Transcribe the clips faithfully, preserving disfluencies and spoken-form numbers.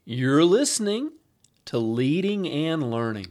You're listening to Leading and Learning.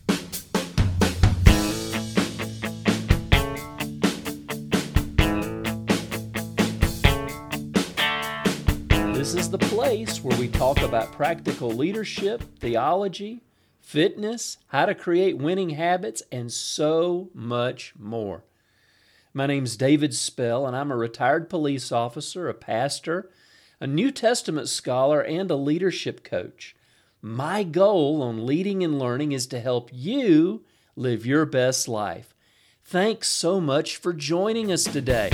This is the place where we talk about practical leadership, theology, fitness, how to create winning habits, and so much more. My name's David Spell, and I'm a retired police officer, a pastor, a New Testament scholar, and a leadership coach. My goal on Leading and Learning is to help you live your best life. Thanks so much for joining us today.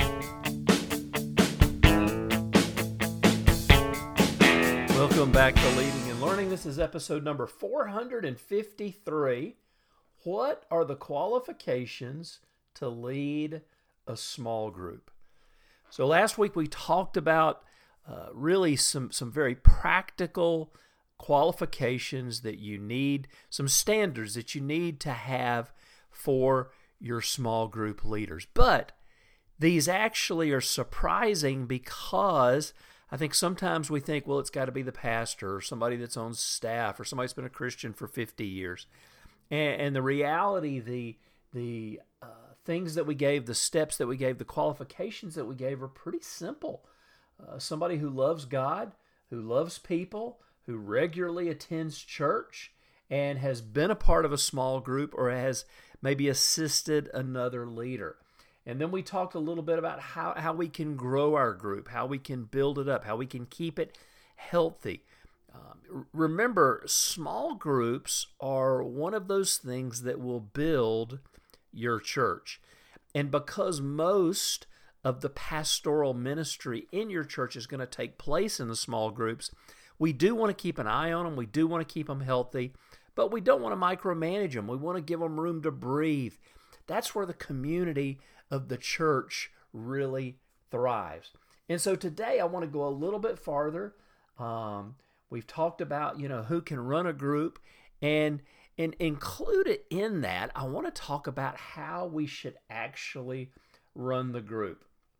Welcome back to Leading and Learning. This is episode number four hundred fifty-three. What are the qualifications to lead a small group? So last week we talked about uh, really some, some very practical qualifications that you need, some standards that you need to have for your small group leaders. But these actually are surprising because I think sometimes we think, well, it's got to be the pastor or somebody that's on staff or somebody that's been a Christian for fifty years. And, and the reality, the the uh, things that we gave, the steps that we gave, the qualifications that we gave are pretty simple. Uh, somebody who loves God, who loves people, who regularly attends church and has been a part of a small group or has maybe assisted another leader. And then we talked a little bit about how, how we can grow our group, how we can build it up, how we can keep it healthy. Um, remember, small groups are one of those things that will build your church. And because most of the pastoral ministry in your church is going to take place in the small groups, we do want to keep an eye on them. We do want to keep them healthy, but we don't want to micromanage them. We want to give them room to breathe. That's where the community of the church really thrives. And so today I want to go a little bit farther. Um, we've talked about, you know, who can run a group, and and included in that, I want to talk about how we should actually run the group.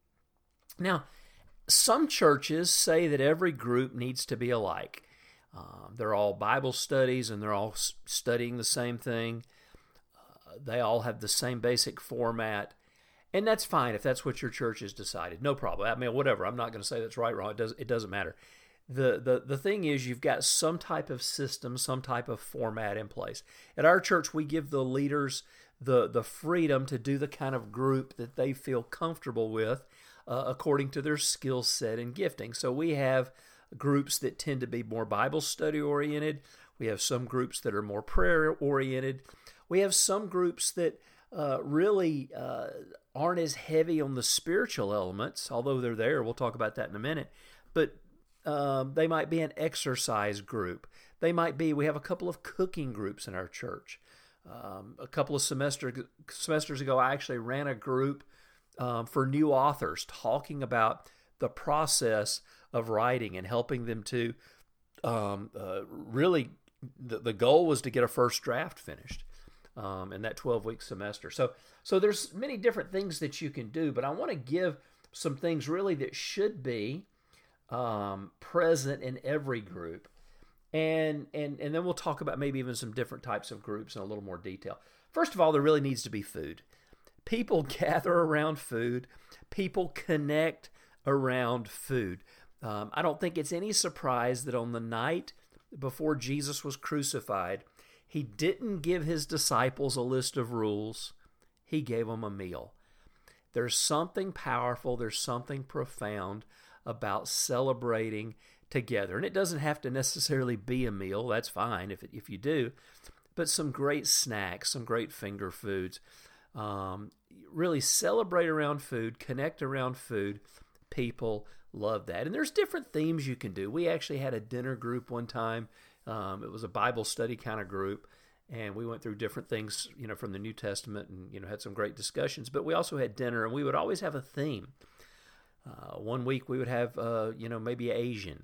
Now, some churches say that every group needs to be alike. Um, they're all Bible studies and they're all s- studying the same thing. Uh, they all have the same basic format. And that's fine if that's what your church has decided. No problem. I mean, whatever. I'm not going to say that's right or wrong. It, does, it doesn't matter. The, the, the thing is, you've got some type of system, some type of format in place. At our church, we give the leaders the, the freedom to do the kind of group that they feel comfortable with, Uh, according to their skill set and gifting. So we have groups that tend to be more Bible study oriented. We have some groups that are more prayer oriented. We have some groups that uh, really uh, aren't as heavy on the spiritual elements, although they're there. We'll talk about that in a minute. But um, they might be an exercise group. They might be, we have a couple of cooking groups in our church. Um, a couple of semester, semesters ago, I actually ran a group Um, for new authors, talking about the process of writing and helping them to um, uh, really, the, the goal was to get a first draft finished um, in that twelve-week semester. So, so there's many different things that you can do, but I want to give some things really that should be um, present in every group. And, and, and then we'll talk about maybe even some different types of groups in a little more detail. First of all, there really needs to be food. People gather around food. People connect around food. Um, I don't think it's any surprise that on the night before Jesus was crucified, he didn't give his disciples a list of rules. He gave them a meal. There's something powerful, there's something profound about celebrating together. And it doesn't have to necessarily be a meal. That's fine if, if you do. But some great snacks, some great finger foods. Um, really celebrate around food, connect around food. People love that. And there's different themes you can do. We actually had a dinner group one time. Um, it was a Bible study kind of group. And we went through different things, you know, from the New Testament and, you know, had some great discussions. But we also had dinner, and we would always have a theme. Uh, one week we would have, uh, you know, maybe Asian.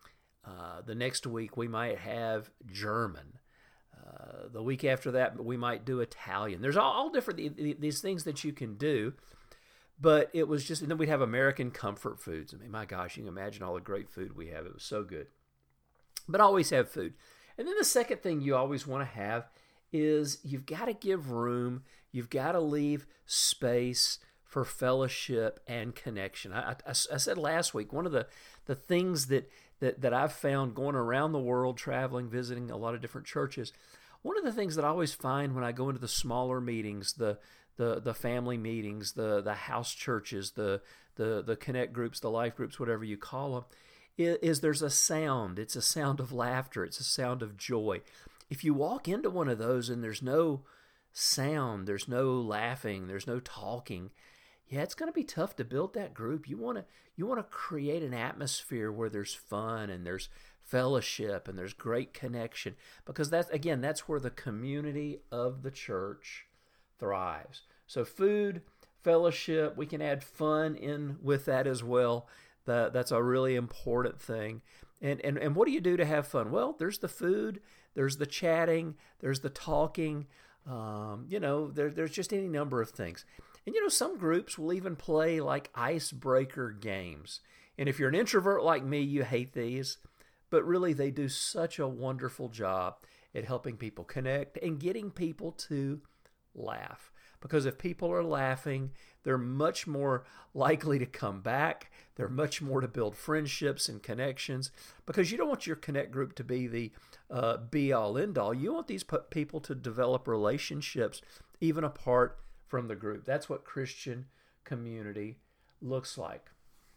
Uh, the next week we might have German. Uh, the week after that, we might do Italian. There's all, all different these things that you can do, but it was just, and then we'd have American comfort foods. I mean, my gosh, you can imagine all the great food we have. It was so good. but always have food. And then the second thing you always want to have is you've got to give room, you've got to leave space for fellowship and connection. I, I, I said last week, one of the, the things that, that, that I've found going around the world, traveling, visiting a lot of different churches, one of the things that I always find when I go into the smaller meetings, the the the family meetings, the the house churches, the the the connect groups, the life groups, whatever you call them, is, is there's a sound. It's a sound of laughter. It's a sound of joy. If you walk into one of those and there's no sound, there's no laughing, there's no talking, yeah, it's going to be tough to build that group. You want to you want to create an atmosphere where there's fun and there's fellowship and there's great connection, because that's, again, that's where the community of the church thrives. So food, fellowship, we can add fun in with that as well. That that's a really important thing. And and and what do you do to have fun? Well, there's the food, there's the chatting, there's the talking. Um, you know, there there's just any number of things. And you know, some groups will even play like icebreaker games. And if you're an introvert like me, you hate these. But really, they do such a wonderful job at helping people connect and getting people to laugh. Because if people are laughing, they're much more likely to come back. They're much more to build friendships and connections. Because you don't want your connect group to be the uh, be-all, end-all. You want these people to develop relationships even apart from the group. That's what Christian community looks like.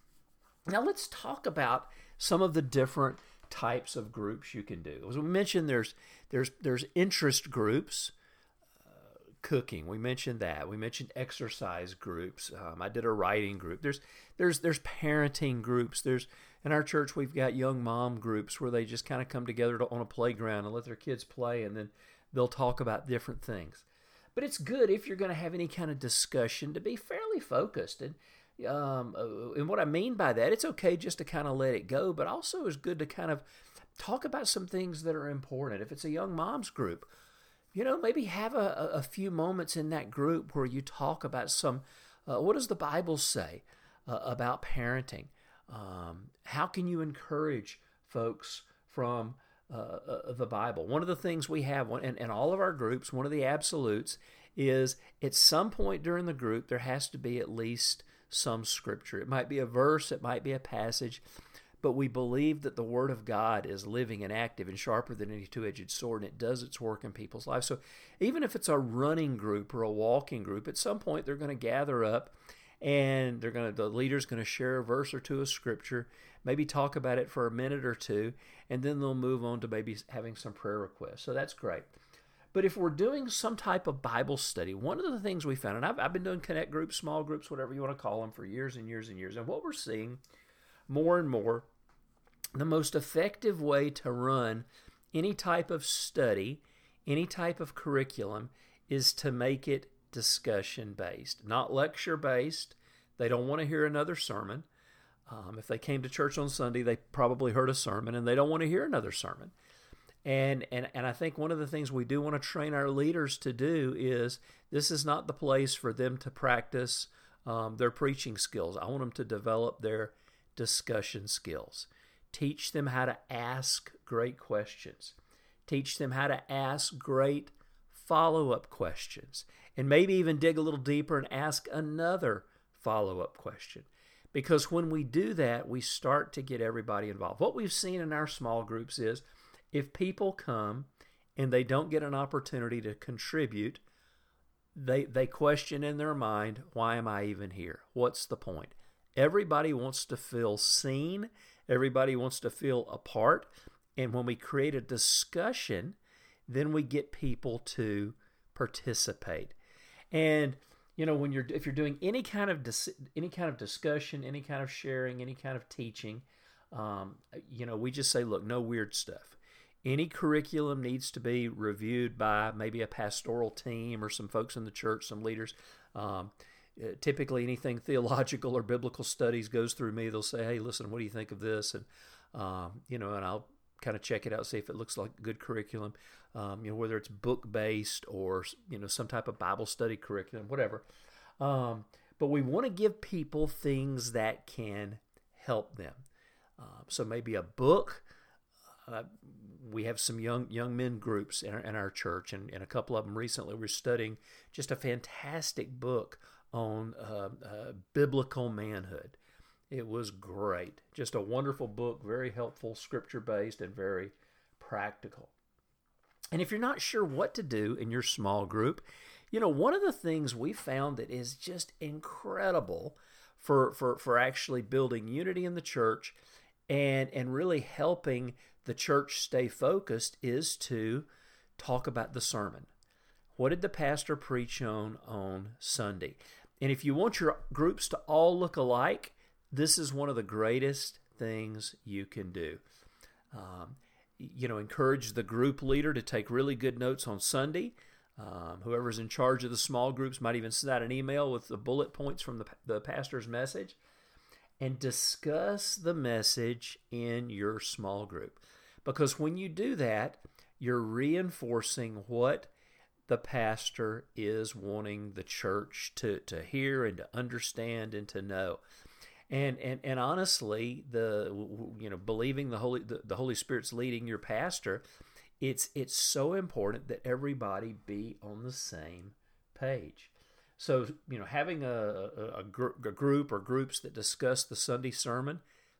Now let's talk about some of the different types of groups you can do. As we mentioned, there's there's there's interest groups, uh, cooking. We mentioned that. We mentioned exercise groups. Um, I did a writing group. There's there's there's parenting groups. There's in our church we've got young mom groups where they just kind of come together to, on a playground and let their kids play, and then they'll talk about different things. But it's good if you're going to have any kind of discussion to be fairly focused. And Um, and what I mean by that, it's okay just to kind of let it go, but also it's good to kind of talk about some things that are important. If it's a young mom's group, you know, maybe have a, a few moments in that group where you talk about some, uh, what does the Bible say uh, about parenting? Um, how can you encourage folks from uh, uh, the Bible? One of the things we have in, in all of our groups, one of the absolutes is at some point during the group, there has to be at least some scripture. It might be a verse, it might be a passage, but we believe that the Word of God is living and active and sharper than any two-edged sword, and it does its work in people's lives. So even if it's a running group or a walking group, at some point they're going to gather up and they're going to, the leader's going to share a verse or two of scripture, maybe talk about it for a minute or two, and then they'll move on to maybe having some prayer requests. So that's great. But if we're doing some type of Bible study, one of the things we found, and I've, I've been doing connect groups, small groups, whatever you want to call them, for years and years and years, and what we're seeing more and more, the most effective way to run any type of study, any type of curriculum, is to make it discussion-based, not lecture-based. They don't want to hear another sermon. Um, if they came to church on Sunday, they probably heard a sermon, and they don't want to hear another sermon. And, and and I think one of the things we do want to train our leaders to do is this is not the place for them to practice um, their preaching skills. I want them to develop their discussion skills. Teach them how to ask great questions. Teach them how to ask great follow-up questions. And maybe even dig a little deeper and ask another follow-up question. Because when we do that, we start to get everybody involved. What we've seen in our small groups is if people come and they don't get an opportunity to contribute, they they question in their mind, why am I even here? What's the point? Everybody wants to feel seen. Everybody wants to feel a part. And when we create a discussion, then we get people to participate. And you know, when you're if you're doing any kind of dis, any kind of discussion, any kind of sharing, any kind of teaching, um, you know, we just say, look, no weird stuff. Any curriculum needs to be reviewed by maybe a pastoral team or some folks in the church, some leaders. Um, typically, anything theological or biblical studies goes through me. They'll say, "Hey, listen, what do you think of this?" And um, you know, and I'll kind of check it out, see if it looks like good curriculum. Um, you know, whether it's book based or you know some type of Bible study curriculum, whatever. Um, but we want to give people things that can help them. Uh, so maybe a book. Uh, we have some young young men groups in our, in our church, and, and a couple of them recently were studying just a fantastic book on uh, uh, biblical manhood. It was great. Just a wonderful book, very helpful, scripture-based, and very practical. And if you're not sure what to do in your small group, you know, one of the things we found that is just incredible for, for, for actually building unity in the church and, and really helping the church stay focused is to talk about the sermon. What did the pastor preach on on Sunday? And if you want your groups to all look alike, this is one of the greatest things you can do. Um, you know, encourage the group leader to take really good notes on Sunday. Um, whoever's in charge of the small groups might even send out an email with the bullet points from the, the pastor's message, and discuss the message in your small group. Because when you do that, you're reinforcing what the pastor is wanting the church to, to hear and to understand and to know. And and and honestly, the you know believing the Holy the, the Holy Spirit's leading your pastor, it's it's so important that everybody be on the same page. So you know having a a, a, gr- a group or groups that discuss the Sunday sermon,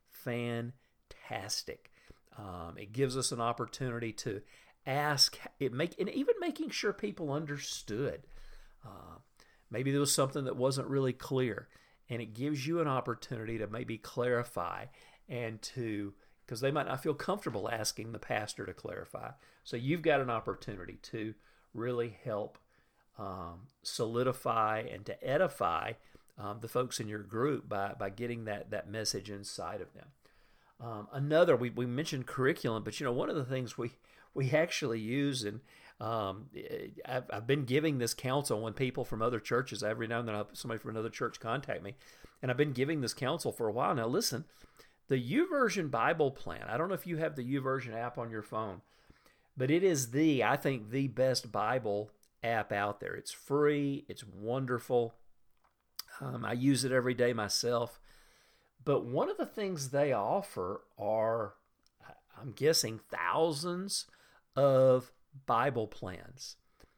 fantastic. Um, it gives us an opportunity to ask it make and even making sure people understood. Uh, maybe there was something that wasn't really clear. And it gives you an opportunity to maybe clarify and to, because they might not feel comfortable asking the pastor to clarify. So you've got an opportunity to really help um, solidify and to edify um, the folks in your group by, by getting that, that message inside of them. Um, another, we, we mentioned curriculum, but you know, one of the things we, we actually use, and um, I've, I've been giving this counsel when people from other churches, every now and then I'll, somebody from another church contact me, and I've been giving this counsel for a while now. Listen, the YouVersion Bible Plan, I don't know if you have the YouVersion app on your phone, but it is the, I think, the best Bible app out there. It's free. It's wonderful. Um, I use it every day myself. But one of the things they offer are, I'm guessing, thousands of Bible plans.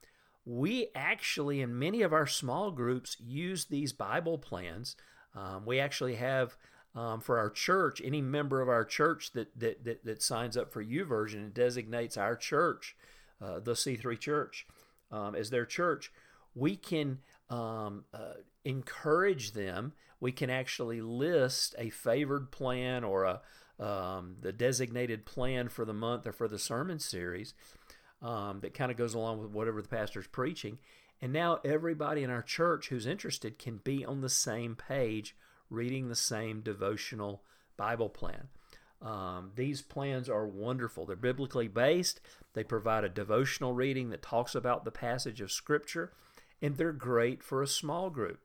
We actually, in many of our small groups, use these Bible plans. Um, we actually have, um, for our church, any member of our church that that that, that signs up for YouVersion and designates our church, uh, the C three Church, um, as their church, we can um, uh, encourage them. We can actually list a favored plan or a um, the designated plan for the month or for the sermon series. Um, that kind of goes along with whatever the pastor's preaching. And now everybody in our church who's interested can be on the same page, reading the same devotional Bible plan. Um, these plans are wonderful. They're biblically based. They provide a devotional reading that talks about the passage of Scripture, and they're great for a small group.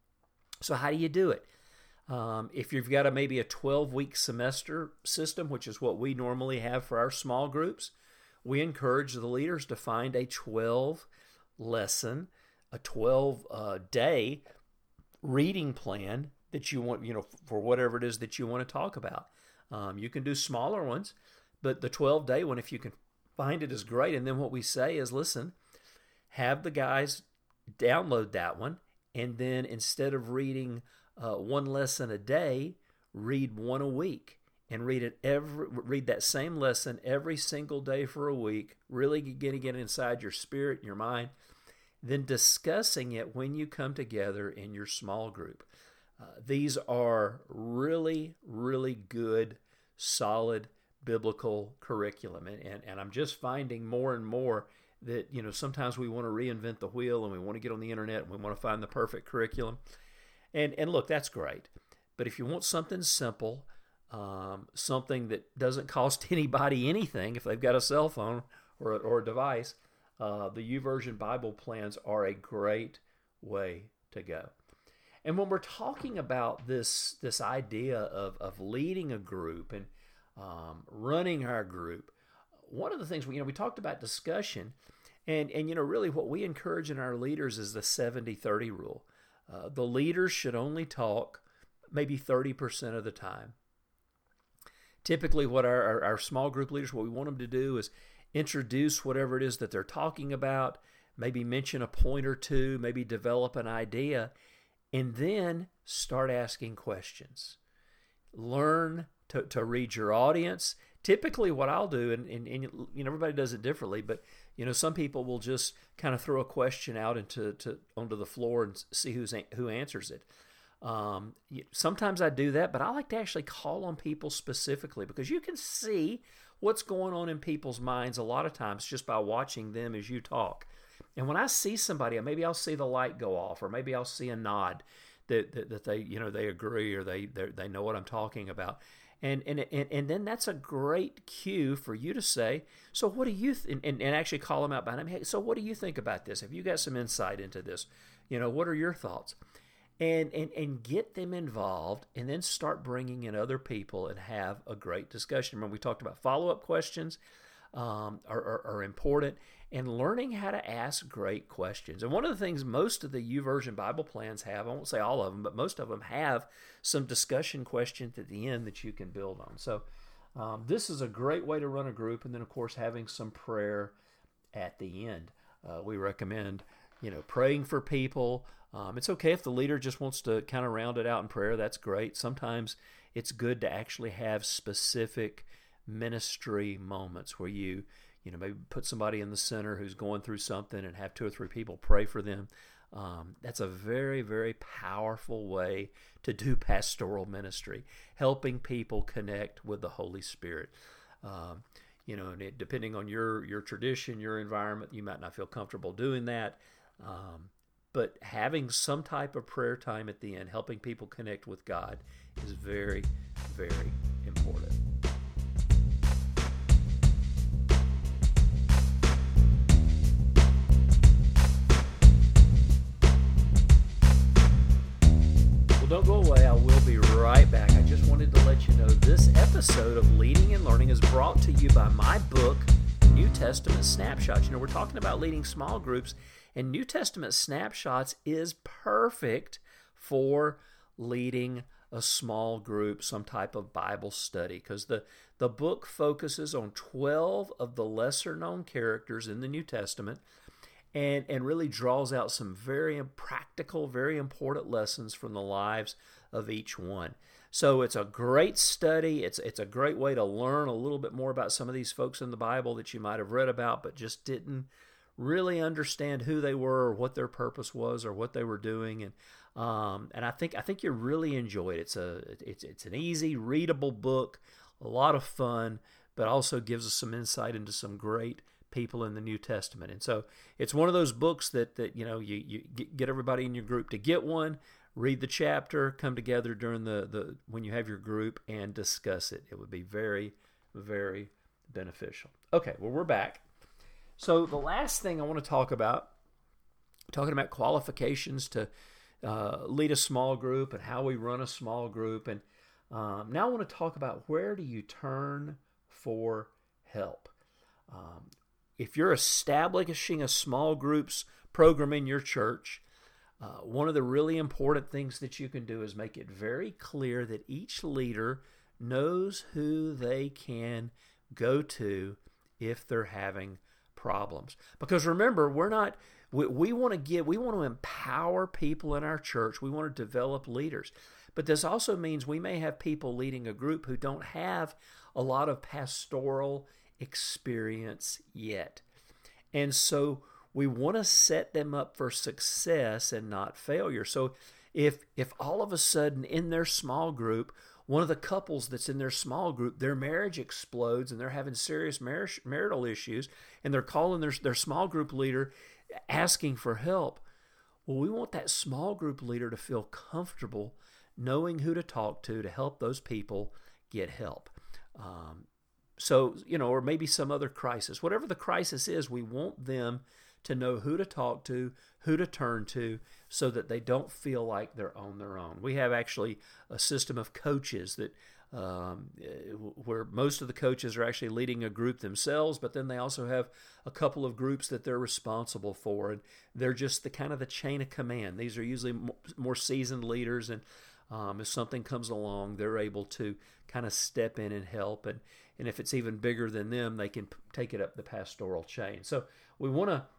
So how do you do it? Um, if you've got a maybe a twelve-week semester system, which is what we normally have for our small groups, we encourage the leaders to find a twelve lesson, a twelve uh, day reading plan that you want, you know, for whatever it is that you want to talk about. Um, you can do smaller ones, but the twelve day one, if you can find it, is great. And then what we say is, listen, have the guys download that one, and then instead of reading uh, one lesson a day, read one a week. And read it every read that same lesson every single day for a week, really getting it inside your spirit, your mind, then discussing it when you come together in your small group. Uh, these are really, really good, solid biblical curriculum. And, and, and I'm just finding more and more that, you know, sometimes we want to reinvent the wheel and we want to get on the internet and we want to find the perfect curriculum. And, and look, that's great. But if you want something simple, Um, something that doesn't cost anybody anything if they've got a cell phone or a, or a device, uh, the YouVersion Bible plans are a great way to go. And when we're talking about this this idea of, of leading a group and um, running our group, one of the things we you know we talked about discussion, and and you know really what we encourage in our leaders is the seventy thirty rule. Uh, the leaders should only talk maybe thirty percent of the time. Typically, what our, our, our small group leaders, what we want them to do is introduce whatever it is that they're talking about, maybe mention a point or two, maybe develop an idea, and then start asking questions. Learn to, to read your audience. Typically what I'll do, and, and, and you know, everybody does it differently, but you know, some people will just kind of throw a question out into to, onto the floor and see who's who answers it. Um, sometimes I do that, but I like to actually call on people specifically, because you can see what's going on in people's minds a lot of times just by watching them as you talk. And when I see somebody, maybe I'll see the light go off, or maybe I'll see a nod that that, that they you know they agree, or they they know what I'm talking about. And, and and and then that's a great cue for you to say, so what do you th-? and, and actually call them out behind them. Hey, so what do you think about this? Have you got some insight into this? You know, what are your thoughts? And, and and get them involved, and then start bringing in other people and have a great discussion. Remember, we talked about follow-up questions um, are, are, are important, and learning how to ask great questions. And one of the things most of the YouVersion Bible plans have, I won't say all of them, but most of them have some discussion questions at the end that you can build on. So um, this is a great way to run a group, and then, of course, having some prayer at the end. Uh, we recommend, you know, praying for people. Um, it's okay if the leader just wants to kind of round it out in prayer. That's great. Sometimes it's good to actually have specific ministry moments where you, you know, maybe put somebody in the center who's going through something and have two or three people pray for them. Um, that's a very, very powerful way to do pastoral ministry, helping people connect with the Holy Spirit. Um, you know, and it, depending on your your tradition, your environment, you might not feel comfortable doing that. Um, But having some type of prayer time at the end, helping people connect with God, is very, very important. Well, don't go away. I will be right back. I just wanted to let you know this episode of Leading and Learning is brought to you by my book, New Testament Snapshots. You know, we're talking about leading small groups, and New Testament Snapshots is perfect for leading a small group, some type of Bible study, because the, the book focuses on twelve of the lesser-known characters in the New Testament, and, and really draws out some very practical, very important lessons from the lives of each one. So it's a great study. It's it's a great way to learn a little bit more about some of these folks in the Bible that you might have read about, but just didn't really understand who they were, or what their purpose was, or what they were doing. And um, and I think I think you really enjoy it. It's a it's it's an easy, readable book, a lot of fun, but also gives us some insight into some great people in the New Testament. And so it's one of those books that that you know you you get everybody in your group to get one, read the chapter, come together during the the when you have your group and discuss it. It would be very, very beneficial. Okay, well, we're back. So the last thing I want to talk about, talking about qualifications to uh, lead a small group and how we run a small group. And um, now I want to talk about, where do you turn for help? Um, if you're establishing a small groups program in your church, uh, one of the really important things that you can do is make it very clear that each leader knows who they can go to if they're having problems. Because remember, we're not, we, we want to give, we want to empower people in our church. We want to develop leaders. But this also means we may have people leading a group who don't have a lot of pastoral experience yet. And so we want to set them up for success and not failure. So if if all of a sudden in their small group, one of the couples that's in their small group, their marriage explodes and they're having serious mar- marital issues, and they're calling their, their small group leader asking for help, well, we want that small group leader to feel comfortable knowing who to talk to to help those people get help. Um, so, you know, or maybe some other crisis. Whatever the crisis is, we want them to know who to talk to, who to turn to, so that they don't feel like they're on their own. We have actually a system of coaches that um, where most of the coaches are actually leading a group themselves, but then they also have a couple of groups that they're responsible for, and they're just the kind of the chain of command. These are usually more seasoned leaders, and Um, if something comes along, they're able to kind of step in and help. And, and if it's even bigger than them, they can p- take it up the pastoral chain. So we want to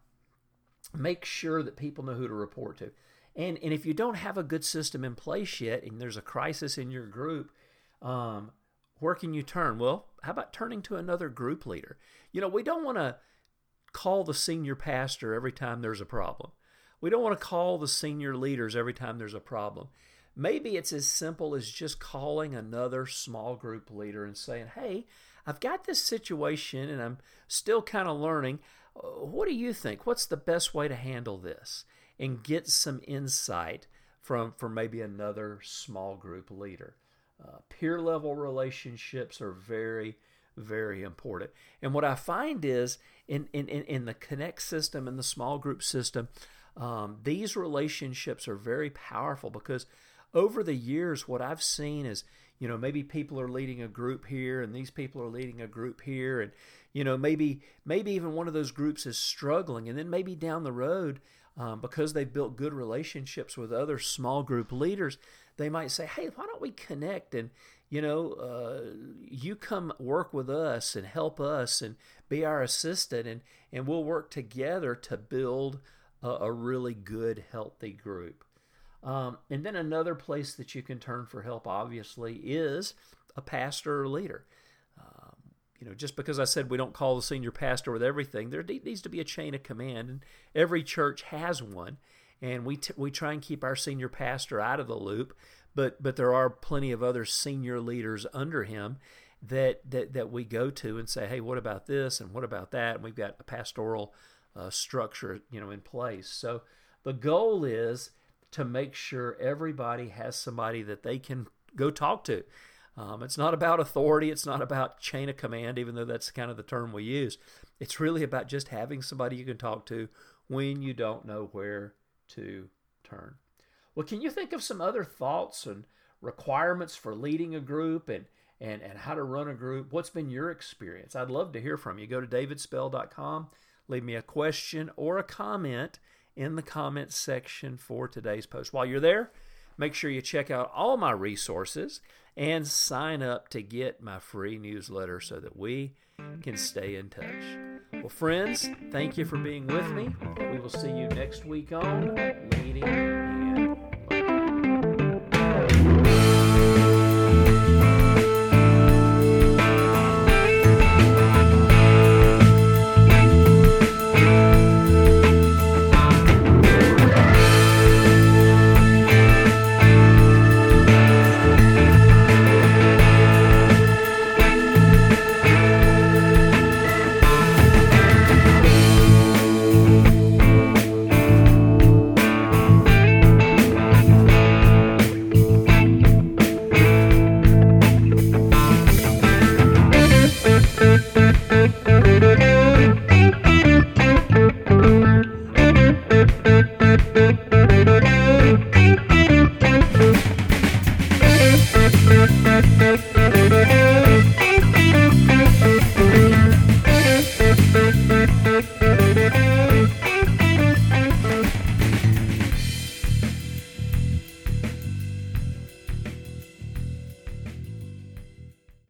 make sure that people know who to report to. And, and if you don't have a good system in place yet, and there's a crisis in your group, um, where can you turn? Well, how about turning to another group leader? You know, we don't want to call the senior pastor every time there's a problem. We don't want to call the senior leaders every time there's a problem. Maybe it's as simple as just calling another small group leader and saying, hey, I've got this situation and I'm still kind of learning. What do you think? What's the best way to handle this? And get some insight from, from maybe another small group leader. Uh, peer level relationships are very, very important. And what I find is in, in, in the Connect system and the small group system, um, these relationships are very powerful because over the years, what I've seen is, you know, maybe people are leading a group here and these people are leading a group here. And, you know, maybe, maybe even one of those groups is struggling. And then maybe down the road, um, because they've built good relationships with other small group leaders, they might say, hey, why don't we connect and, you know, uh, you come work with us and help us and be our assistant and, and we'll work together to build a, a really good, healthy group. Um, and then another place that you can turn for help, obviously, is a pastor or leader. Um, you know, just because I said we don't call the senior pastor with everything, there needs to be a chain of command, and every church has one. And we t- we try and keep our senior pastor out of the loop, but but there are plenty of other senior leaders under him that that that we go to and say, hey, what about this and what about that? And we've got a pastoral uh, structure, you know, in place. So the goal is to make sure everybody has somebody that they can go talk to. Um, it's not about authority. It's not about chain of command, even though that's kind of the term we use. It's really about just having somebody you can talk to when you don't know where to turn. Well, can you think of some other thoughts and requirements for leading a group and, and, and how to run a group? What's been your experience? I'd love to hear from you. Go to david spell dot com, leave me a question or a comment in the comments section for today's post. While you're there, make sure you check out all my resources and sign up to get my free newsletter so that we can stay in touch. Well, friends, thank you for being with me. We will see you next week on Leading